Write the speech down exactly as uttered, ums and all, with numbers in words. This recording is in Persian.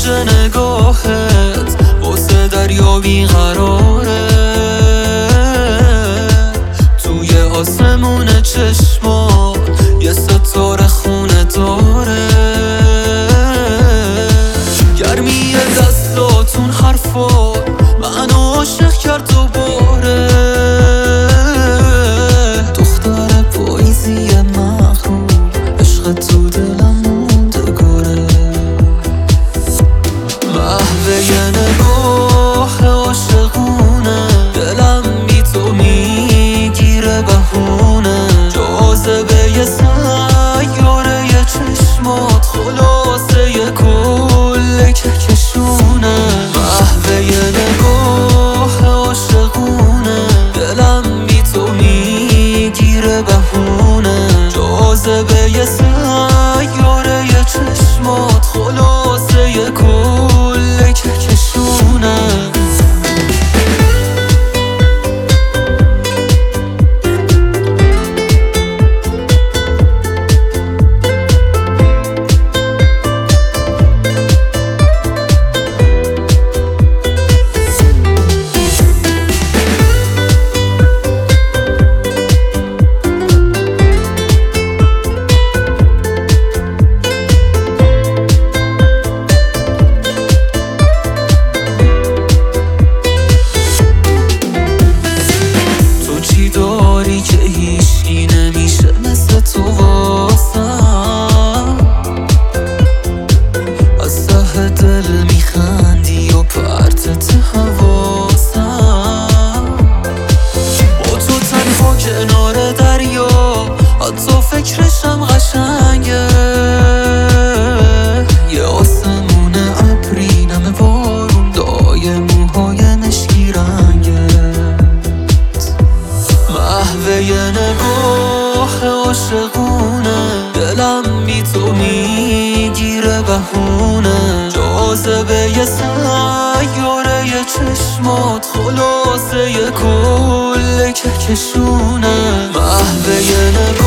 موج نگاهت واسه دریا بیقراره، توی آسمون چشمات یه ستاره خونه داره. گرمی دستاتون حرفات منو عاشق کرد دوباره، دختر پاییزی مغرور عشق تو دلم مونده گره. محوه یه نگاه عاشقونه، دلم بی تو میگیره بهونه، جاذبه یه سیاره یه چشمات خلاصه یه کل کهکشونه. محوه یه نگاه عاشقونه، دلم بی تو میگیره بهونه، جاذبه یه سیاره یه چشمات خلاصه یه کل کهکشونه. داری که هیچی نمیشه مثل تو واسم، از ته دل میخندی و پرتت حواسم. با تو تنها کنار دریا حتی فکرشم قشنگه، یه آسمون ابری نم بارون دای موهای نشکی رنگه. محوه یه نگاه عاشقونه، دلم بی تو میگیره بهونه، جاذبه یه سیاره یه چشمات خلاصه یه کل کهکشونه. محوه یه نگاه